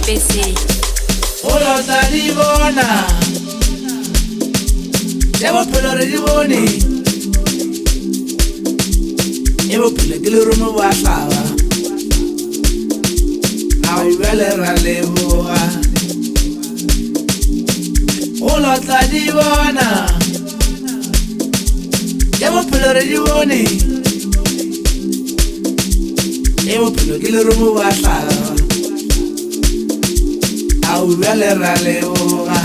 PC. Olo tla di bona, ya bophelo re di bone, e bophelo ke lerumo ba hlaba, a o bele ra leboga. Olo tla di bona, ya bophelo re di bone, e bophelo ke lerumo ba hlaba, a o bele ra leboga.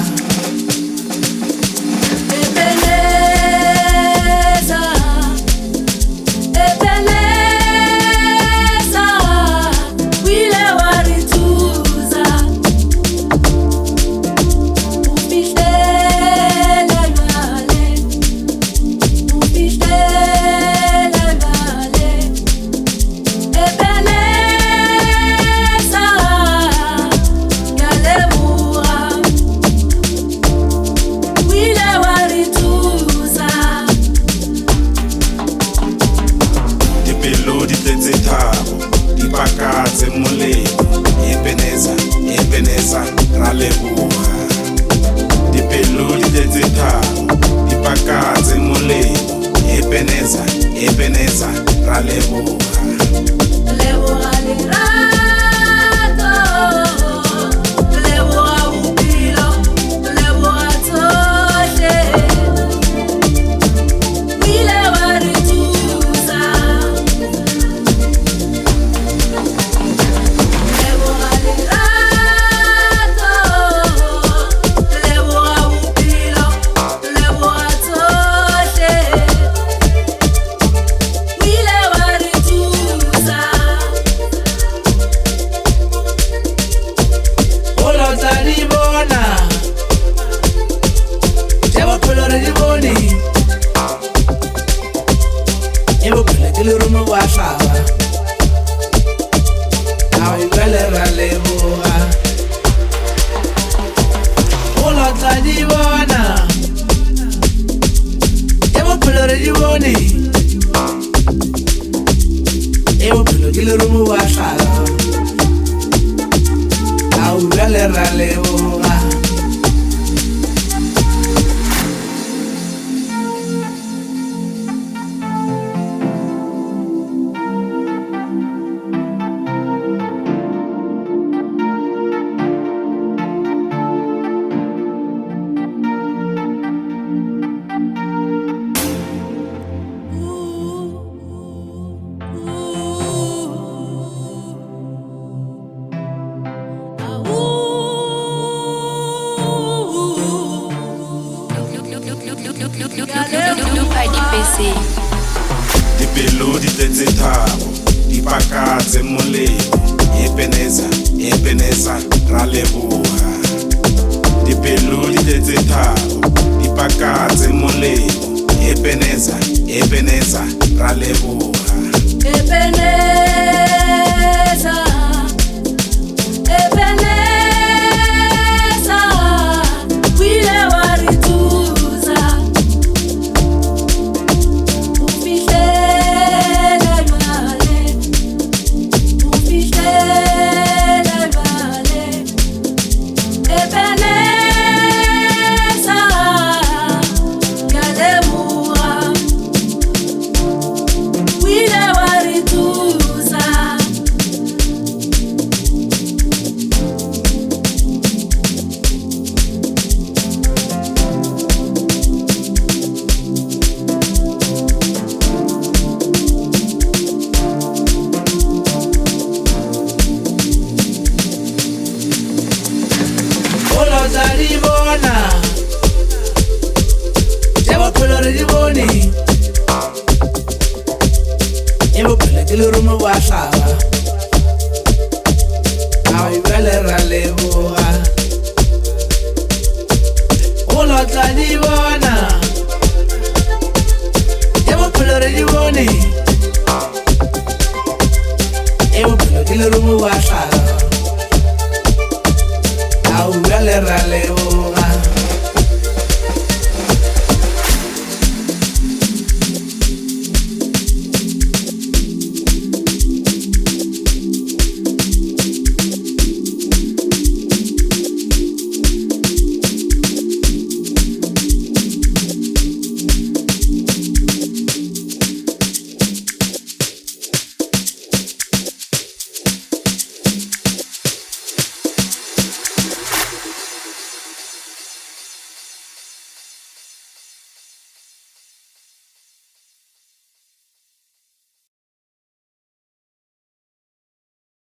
Ra leboga dipelo di tletse tharo dipakatse molemo Ebeneza ra leboga dipelo di tletse tharo dipakatse molemo Ebeneza ra leboga dipelo di tletse tharo dipakatse molemo Ebeneza ra leboga Ra leboga